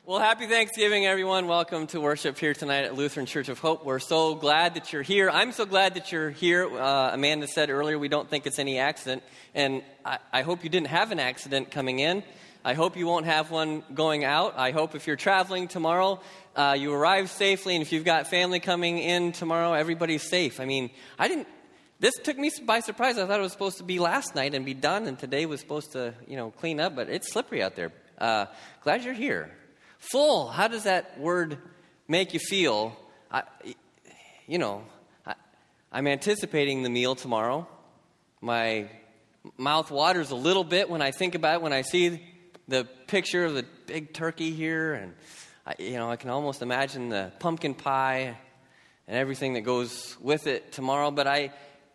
Well, happy Thanksgiving, everyone. Welcome to worship here tonight at Lutheran Church of Hope. We're so glad that you're here. I'm so glad that you're here. Amanda said earlier we don't think it's any accident, and I hope you didn't have an accident coming in. I hope you won't have one going out. I hope if you're traveling tomorrow, you arrive safely, and if you've got family coming in tomorrow, everybody's safe. I mean, this took me by surprise. I thought it was supposed to be last night and be done, and today was supposed to, clean up, but it's slippery out there. Glad you're here. Full, how does that word make you feel? I'm anticipating the meal tomorrow. My mouth waters a little bit when I think about it, when I see the picture of the big turkey here, and I can almost imagine the pumpkin pie and everything that goes with it tomorrow. But I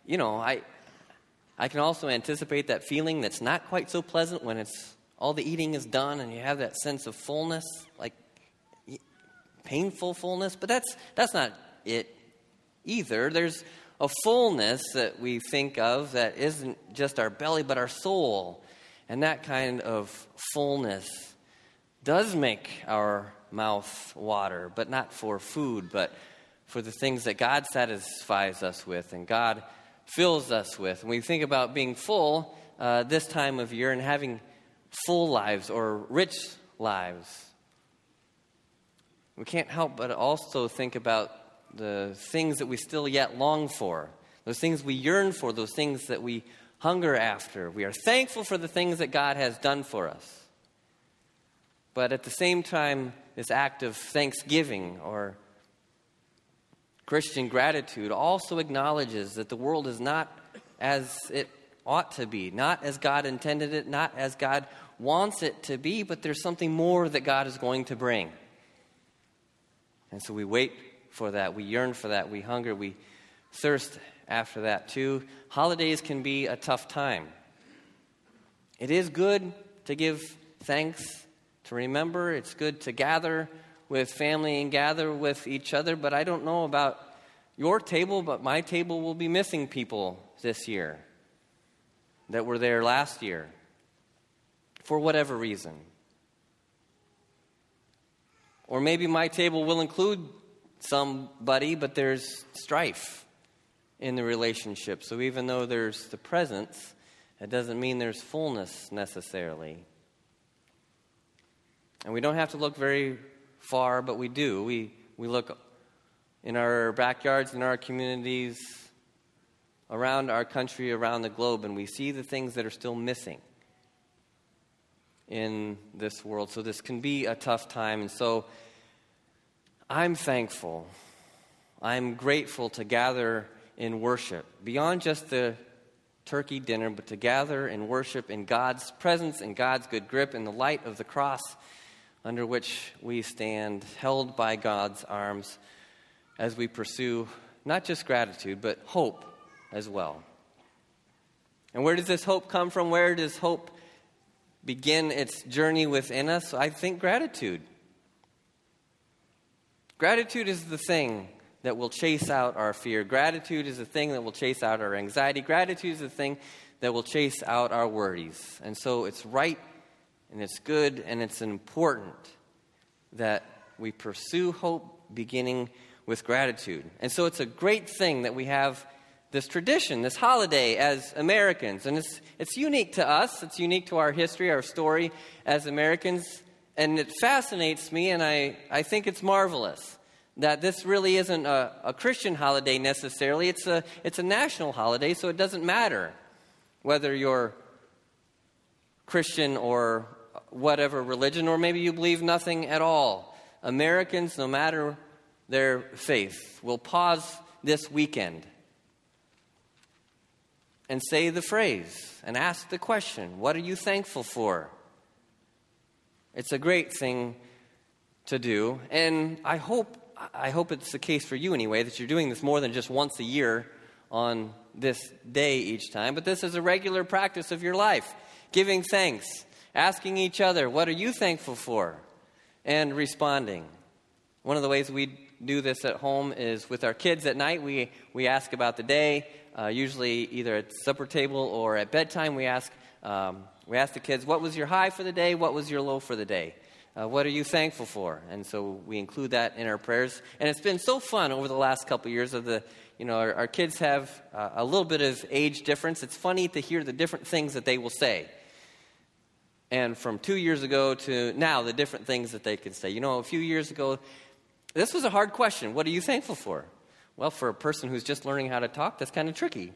can also anticipate that feeling that's not quite so pleasant when all the eating is done and you have that sense of fullness, like painful fullness. But that's not it either. There's a fullness that we think of that isn't just our belly but our soul. And that kind of fullness does make our mouth water, but not for food, but for the things that God satisfies us with and God fills us with. And we think about being full this time of year and having full lives or rich lives. We can't help but also think about the things that we still yet long for, those things we yearn for, those things that we hunger after. We are thankful for the things that God has done for us. But at the same time, this act of thanksgiving or Christian gratitude also acknowledges that the world is not as it ought to be, not as God intended it, not as God wants it to be, but there's something more that God is going to bring. And so we wait for that, we yearn for that, we hunger, we thirst after that too. Holidays can be a tough time. It is good to give thanks, to remember. It's good to gather with family and gather with each other, but I don't know about your table, but my table will be missing people this year that were there last year for whatever reason. Or maybe my table will include somebody, but there's strife in the relationship. So even though there's the presence, it doesn't mean there's fullness necessarily. And we don't have to look very far, but we do. We look in our backyards, in our communities, around our country, around the globe, and we see the things that are still missing in this world. So this can be a tough time. And so I'm thankful. I'm grateful to gather in worship, beyond just the turkey dinner, but to gather and worship in God's presence, in God's good grip, in the light of the cross under which we stand, held by God's arms as we pursue not just gratitude, but hope as well. And where does this hope come from? Where does hope begin its journey within us? I think gratitude. Gratitude is the thing that will chase out our fear. Gratitude is the thing that will chase out our anxiety. Gratitude is the thing that will chase out our worries. And so it's right and it's good and it's important that we pursue hope beginning with gratitude. And so it's a great thing that we have this tradition, this holiday as Americans. And it's unique to us. It's unique to our history, our story as Americans. And it fascinates me, and I think it's marvelous that this really isn't a Christian holiday necessarily. It's a national holiday, so it doesn't matter whether you're Christian or whatever religion, or maybe you believe nothing at all. Americans, no matter their faith, will pause this weekend and say the phrase and ask the question, what are you thankful for? It's a great thing to do, and I hope it's the case for you anyway, that you're doing this more than just once a year on this day each time, but this is a regular practice of your life, giving thanks, asking each other, what are you thankful for? And responding. One of the ways we do this at home is with our kids at night. We ask about the day, usually either at supper table or at bedtime. We ask the kids, what was your high for the day? What was your low for the day? What are you thankful for? And so we include that in our prayers. And it's been so fun over the last couple of years of our kids have a little bit of age difference. It's funny to hear the different things that they will say. And from 2 years ago to now, the different things that they can say. A few years ago, this was a hard question. What are you thankful for? Well, for a person who's just learning how to talk, that's kind of tricky.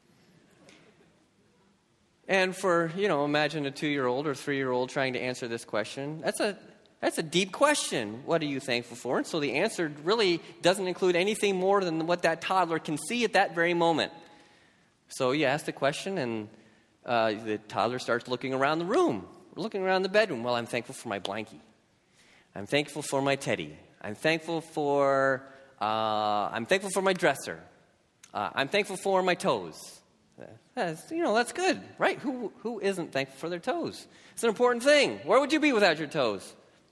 And for, imagine a 2-year-old or 3-year-old trying to answer this question. That's a deep question. What are you thankful for? And so the answer really doesn't include anything more than what that toddler can see at that very moment. So you ask the question, and the toddler starts looking around the room, looking around the bedroom. Well, I'm thankful for my blankie. I'm thankful for my teddy. I'm thankful for my dresser. I'm thankful for my toes. That's good, right? Who isn't thankful for their toes? It's an important thing. Where would you be without your toes?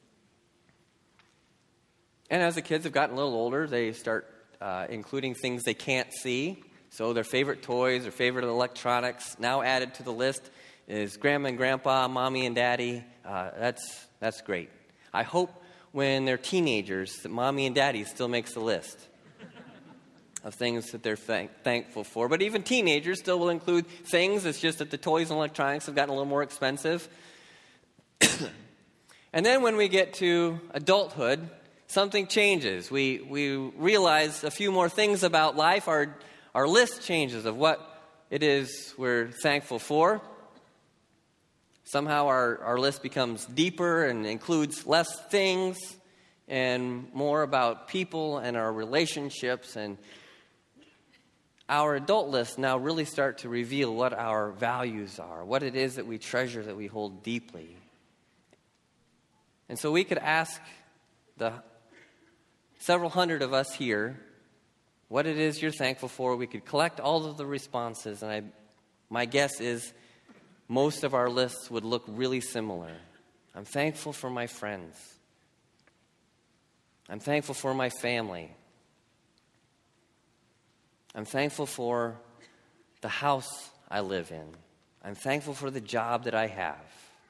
And as the kids have gotten a little older, they start including things they can't see. So their favorite toys, their favorite electronics, now added to the list is Grandma and Grandpa, Mommy and Daddy. That's great. I hope when they're teenagers that Mommy and Daddy still makes the list of things that they're thankful for. But even teenagers still will include things. It's just that the toys and electronics have gotten a little more expensive. And then when we get to adulthood, something changes. We realize a few more things about life. Our list changes of what it is we're thankful for. Somehow our list becomes deeper and includes less things and more about people and our relationships. And our adult lists now really start to reveal what our values are, what it is that we treasure, that we hold deeply. And so we could ask the several hundred of us here what it is you're thankful for. We could collect all of the responses, and my guess is most of our lists would look really similar. I'm thankful for my friends. I'm thankful for my family. I'm thankful for the house I live in. I'm thankful for the job that I have.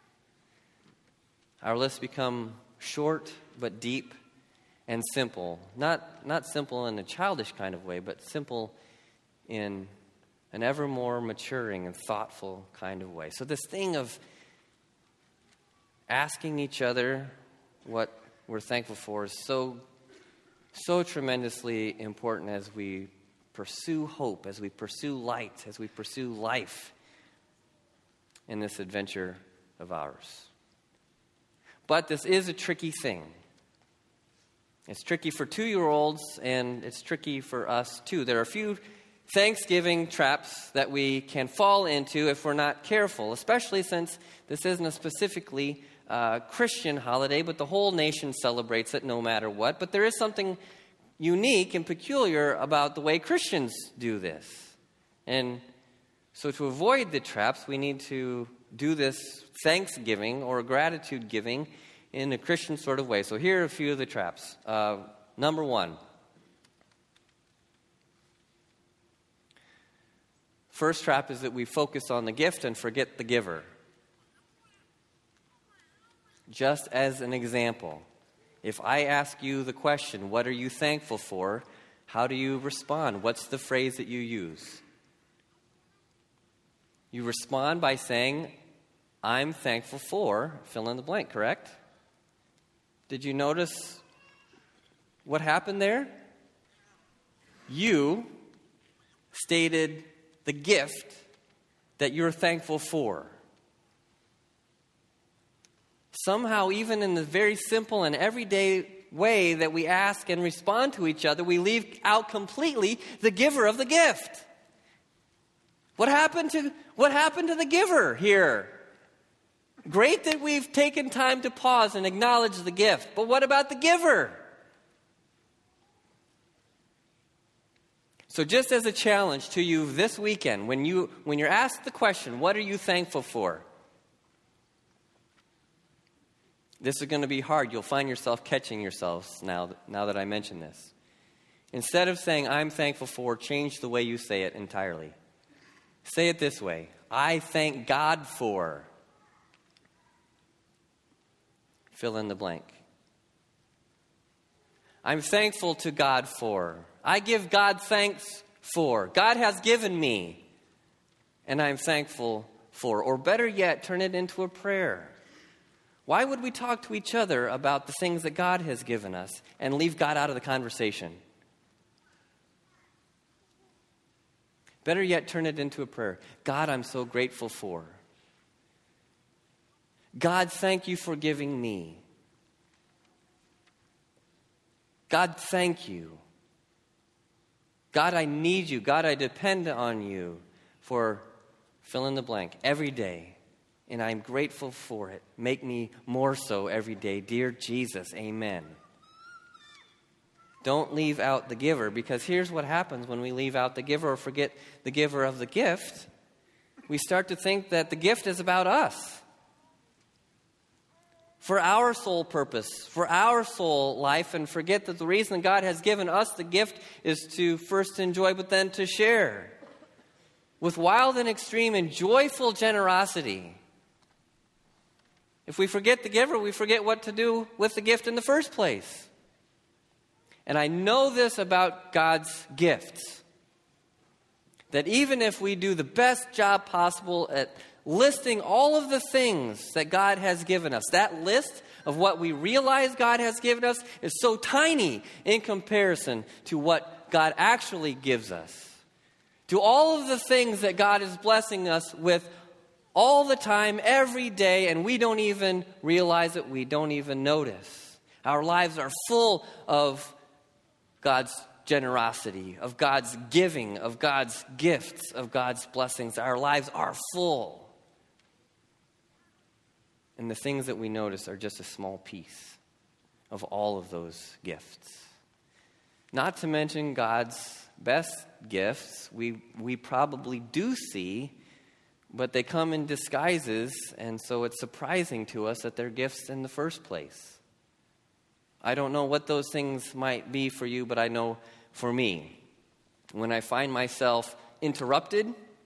Our lists become short but deep and simple. Not simple in a childish kind of way, but simple in an ever more maturing and thoughtful kind of way. So this thing of asking each other what we're thankful for is so tremendously important as we pursue hope, as we pursue light, as we pursue life in this adventure of ours. But this is a tricky thing. It's tricky for 2-year-olds, and it's tricky for us too. There are a few Thanksgiving traps that we can fall into if we're not careful, especially since this isn't a specifically Christian holiday, but the whole nation celebrates it no matter what. But there is something unique and peculiar about the way Christians do this. And so to avoid the traps, we need to do this thanksgiving or gratitude giving in a Christian sort of way. So here are a few of the traps. Number 1. First trap is that we focus on the gift and forget the giver. Just as an example, if I ask you the question, what are you thankful for? How do you respond? What's the phrase that you use? You respond by saying, I'm thankful for, fill in the blank, correct? Did you notice what happened there? You stated the gift that you're thankful for. Somehow, even in the very simple and everyday way that we ask and respond to each other, we leave out completely the giver of the gift. What happened to the giver here? Great that we've taken time to pause and acknowledge the gift, but what about the giver? So just as a challenge to you this weekend, when you're asked the question, what are you thankful for? This is going to be hard. You'll find yourself catching yourselves now that I mention this. Instead of saying, I'm thankful for, change the way you say it entirely. Say it this way. I thank God for. fill in the blank. I'm thankful to God for. I give God thanks for. God has given me, and I'm thankful for. Or better yet, turn it into a prayer. Why would we talk to each other about the things that God has given us and leave God out of the conversation? Better yet, turn it into a prayer. God, I'm so grateful for. God, thank you for giving me. God, thank you. God, I need you. God, I depend on you for fill in the blank every day. And I'm grateful for it. Make me more so every day. Dear Jesus, amen. Don't leave out the giver, because here's what happens when we leave out the giver or forget the giver of the gift. We start to think that the gift is about us. For our sole purpose, for our soul life, and forget that the reason God has given us the gift is to first enjoy, but then to share. With wild and extreme and joyful generosity. If we forget the giver, we forget what to do with the gift in the first place. And I know this about God's gifts, that even if we do the best job possible at listing all of the things that God has given us, that list of what we realize God has given us is so tiny in comparison to what God actually gives us. To all of the things that God is blessing us with all the time, every day, and we don't even realize it, we don't even notice. Our lives are full of God's generosity, of God's giving, of God's gifts, of God's blessings. Our lives are full. And the things that we notice are just a small piece of all of those gifts. Not to mention God's best gifts, we probably do see, but they come in disguises, and so it's surprising to us that they're gifts in the first place. I don't know what those things might be for you, but I know for me, when I find myself interrupted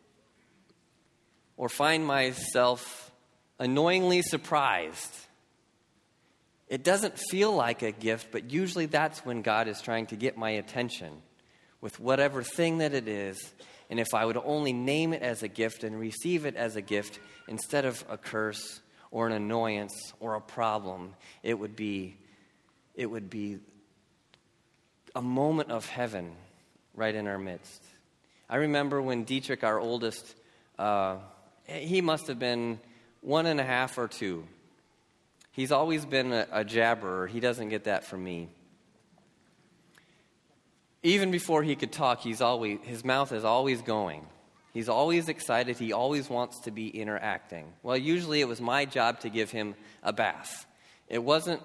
or find myself annoyingly surprised, it doesn't feel like a gift, but usually that's when God is trying to get my attention with whatever thing that it is. And if I would only name it as a gift and receive it as a gift instead of a curse or an annoyance or a problem, it would be a moment of heaven right in our midst. I remember when Dietrich, our oldest, he must have been 1.5 or 2. He's always been a jabberer. He doesn't get that from me. Even before he could talk, his mouth is always going. He's always excited. He always wants to be interacting. Well, usually it was my job to give him a bath. It wasn't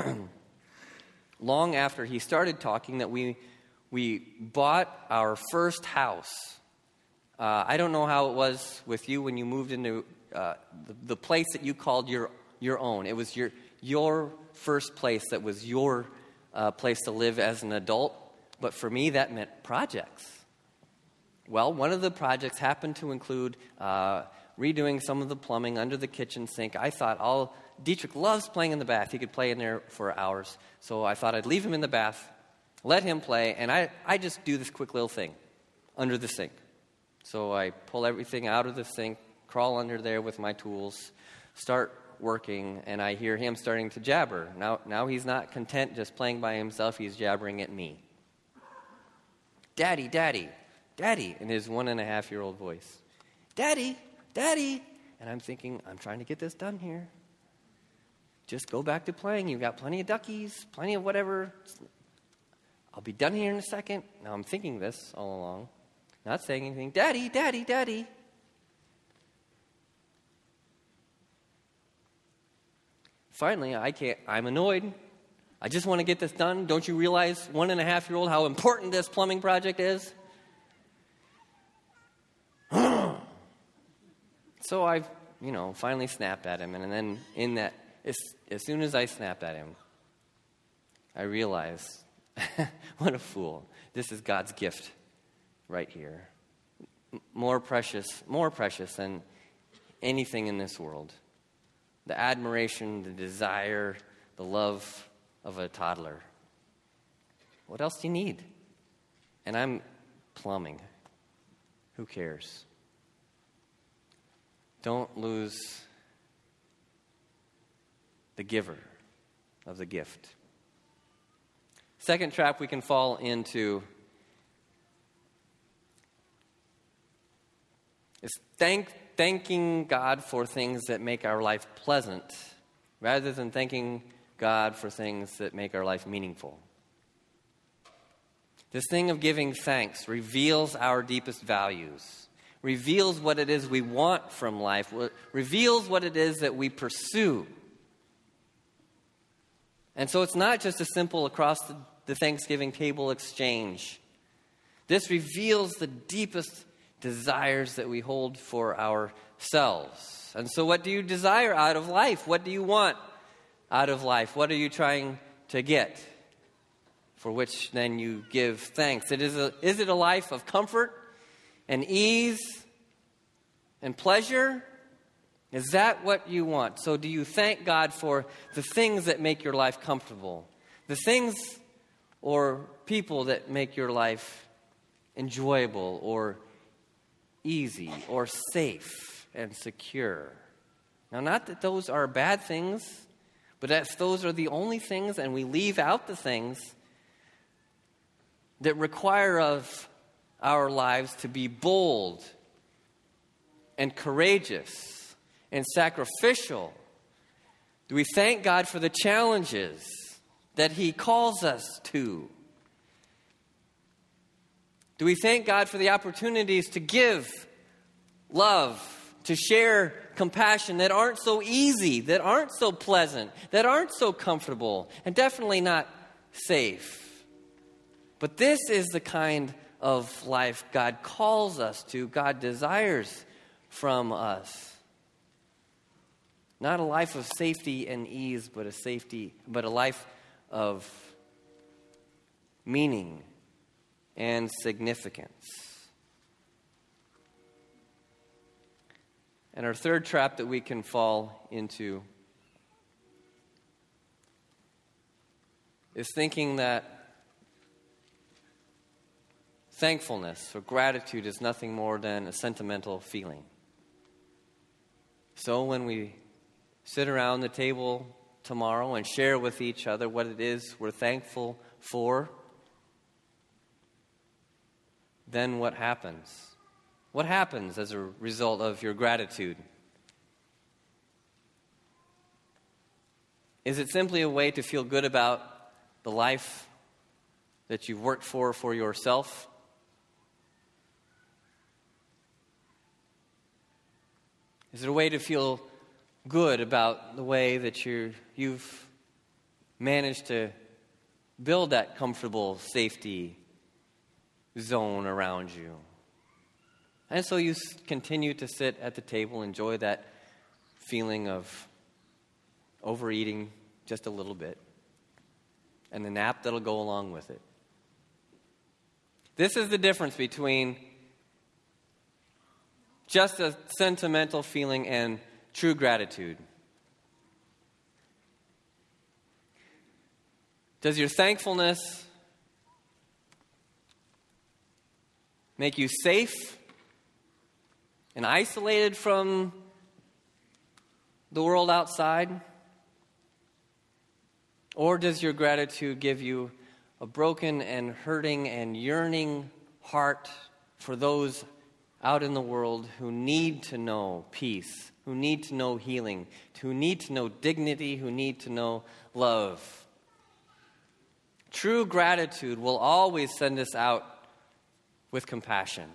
long after he started talking that we bought our first house. I don't know how it was with you when you moved into the place that you called your own. It was your first place that was your place to live as an adult. But for me, that meant projects. Well, one of the projects happened to include redoing some of the plumbing under the kitchen sink. I thought, Dietrich loves playing in the bath. He could play in there for hours. So I thought I'd leave him in the bath, let him play, and I just do this quick little thing under the sink. So I pull everything out of the sink, crawl under there with my tools, start working, and I hear him starting to jabber. Now he's not content just playing by himself. He's jabbering at me. Daddy, Daddy, Daddy, in his 1.5-year-old voice. Daddy, Daddy. And I'm thinking, I'm trying to get this done here. Just go back to playing. You've got plenty of duckies, plenty of whatever. I'll be done here in a second. Now I'm thinking this all along. Not saying anything. Daddy, Daddy, Daddy. Finally, I'm annoyed. I just want to get this done. Don't you realize, 1.5-year-old, how important this plumbing project is? So I, finally snapped at him. And then as soon as I snapped at him, I realized, what a fool. This is God's gift right here. More precious than anything in this world. The admiration, the desire, the love of a toddler. What else do you need? And I'm plumbing. Who cares? Don't lose the giver of the gift. Second trap we can fall into is thanking God for things that make our life pleasant rather than thanking God for things that make our life meaningful. This thing of giving thanks reveals our deepest values, reveals what it is we want from life, reveals what it is that we pursue. And so it's not just a simple across the Thanksgiving table exchange. This reveals the deepest desires that we hold for ourselves. And so what do you desire out of life? What do you want out of life? What are you trying to get? For which then you give thanks. Is it a life of comfort and ease and pleasure? Is that what you want? So do you thank God for the things that make your life comfortable? The things or people that make your life enjoyable or easy or safe and secure? Now, not that those are bad things, but if those are the only things and we leave out the things that require of our lives to be bold and courageous and sacrificial, do we thank God for the challenges that He calls us to? Do we thank God for the opportunities to give love, to share compassion that aren't so easy, that aren't so pleasant, that aren't so comfortable, and definitely not safe? But this is the kind of life God calls us to, God desires from us. Not a life of safety and ease, but a life of meaning and significance. And our third trap that we can fall into is thinking that thankfulness or gratitude is nothing more than a sentimental feeling. So when we sit around the table tomorrow and share with each other what it is we're thankful for, then what happens? What happens as a result of your gratitude? Is it simply a way to feel good about the life that you've worked for yourself? Is it a way to feel good about the way that you've managed to build that comfortable safety zone around you? And so you continue to sit at the table, enjoy that feeling of overeating just a little bit, and the nap that'll go along with it. This is the difference between just a sentimental feeling and true gratitude. Does your thankfulness make you safe and isolated from the world outside? Or does your gratitude give you a broken and hurting and yearning heart for those out in the world who need to know peace, who need to know healing, who need to know dignity, who need to know love? True gratitude will always send us out with compassion.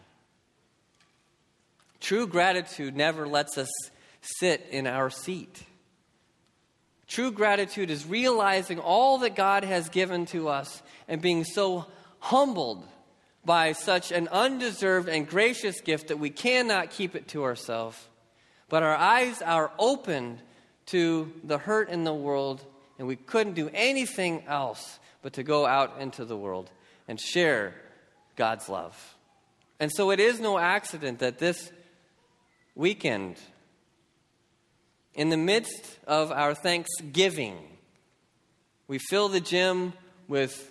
True gratitude never lets us sit in our seat. True gratitude is realizing all that God has given to us and being so humbled by such an undeserved and gracious gift that we cannot keep it to ourselves. But our eyes are opened to the hurt in the world, and we couldn't do anything else but to go out into the world and share God's love. And so it is no accident that this weekend, in the midst of our Thanksgiving, We fill the gym with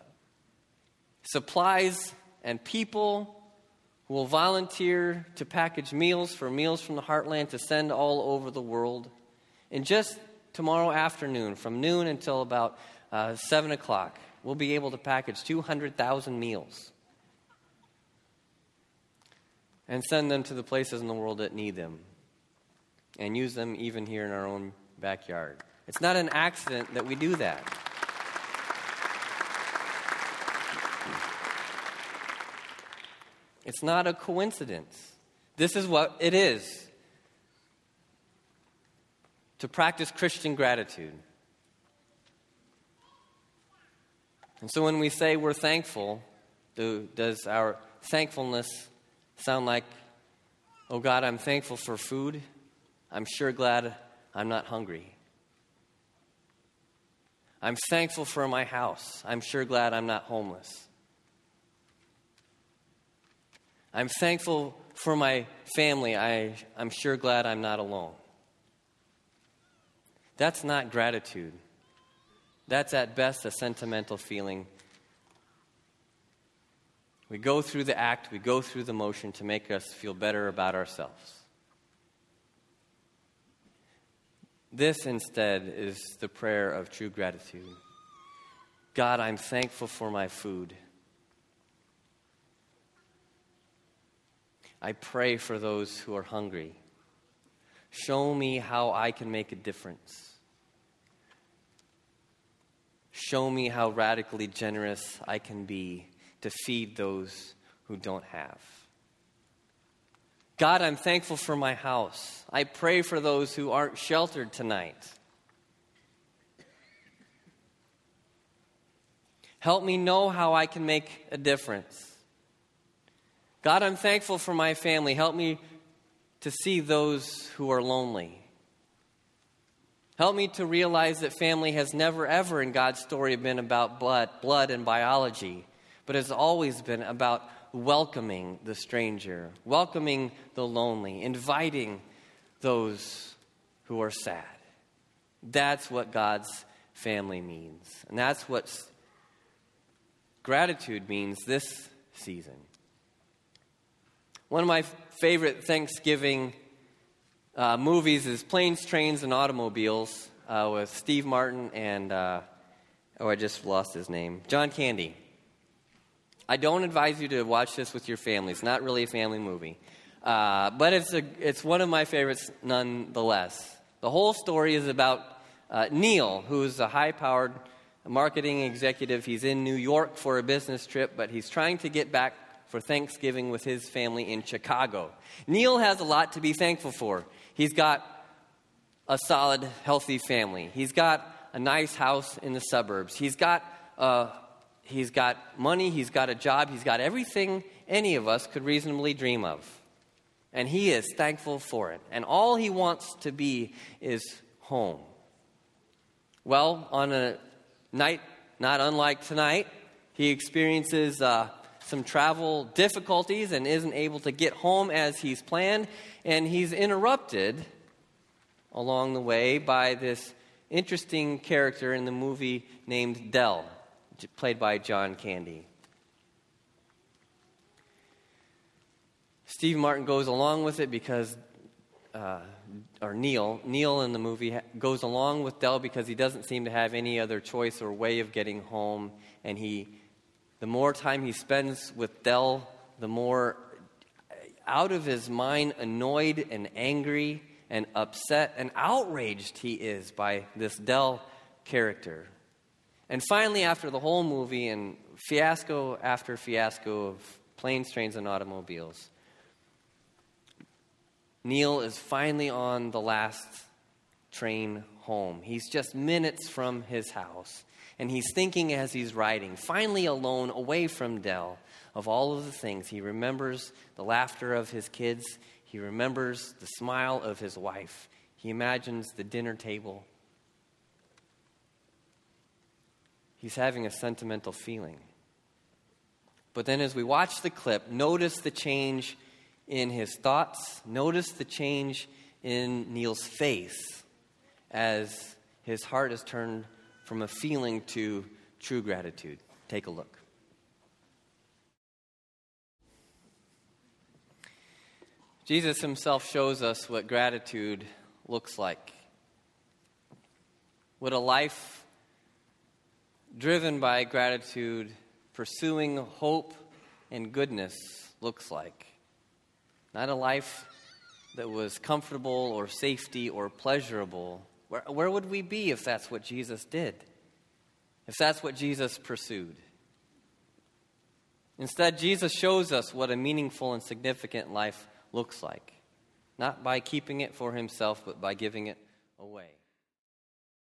supplies and people who will volunteer to package meals from the Heartland to send all over the world. And just tomorrow afternoon, from noon until about 7 o'clock, we'll be able to package 200,000 meals and send them to the places in the world that need them and use them even here in our own backyard. It's not an accident that we do that. It's not a coincidence. This is what it is to practice Christian gratitude. And so when we say we're thankful, does our thankfulness sound like, oh God, I'm thankful for food? I'm sure glad I'm not hungry. I'm thankful for my house. I'm sure glad I'm not homeless. I'm thankful for my family. I'm sure glad I'm not alone. That's not gratitude. That's at best a sentimental feeling. We go through the act, we go through the motion to make us feel better about ourselves. This instead is the prayer of true gratitude. God, I'm thankful for my food. I pray for those who are hungry. Show me how I can make a difference. Show me how radically generous I can be to feed those who don't have. God, I'm thankful for my house. I pray for those who aren't sheltered tonight. Help me know how I can make a difference. God, I'm thankful for my family. Help me to see those who are lonely. Help me to realize that family has never, ever in God's story been about blood and biology, but has always been about welcoming the stranger, welcoming the lonely, inviting those who are sad. That's what God's family means. And that's what gratitude means this season. One of my favorite Thanksgiving movies is Planes, Trains, and Automobiles with Steve Martin and, I just lost his name, John Candy. I don't advise you to watch this with your family. It's not really a family movie. But it's one of my favorites nonetheless. The whole story is about Neil, who's a high-powered marketing executive. He's in New York for a business trip, but he's trying to get back for Thanksgiving with his family in Chicago. Neil has a lot to be thankful for. He's got a solid, healthy family. He's got a nice house in the suburbs. He's got money. He's got a job. He's got everything any of us could reasonably dream of. And he is thankful for it. And all he wants to be is home. Well, on a night not unlike tonight, he experiences some travel difficulties and isn't able to get home as he's planned. And he's interrupted along the way by this interesting character in the movie named Del, played by John Candy. Steve Martin goes along with it because, Neil in the movie goes along with Del because he doesn't seem to have any other choice or way of getting home. And the more time he spends with Del, the more out of his mind annoyed and angry and upset and outraged he is by this Del character. And finally, after the whole movie and fiasco after fiasco of Planes, Trains, and Automobiles, Neil is finally on the last train home. He's just minutes from his house. And he's thinking as he's riding, finally alone, away from Del, of all of the things. He remembers the laughter of his kids. He remembers the smile of his wife. He imagines the dinner table. He's having a sentimental feeling. But then as we watch the clip, notice the change in his thoughts. Notice the change in Neil's face as his heart is turned from a feeling to true gratitude. Take a look. Jesus himself shows us what gratitude looks like. What a life driven by gratitude, pursuing hope and goodness looks like. Not a life that was comfortable or safety or pleasurable. Where would we be if that's what Jesus did? If that's what Jesus pursued? Instead, Jesus shows us what a meaningful and significant life looks like. Not by keeping it for himself, but by giving it away.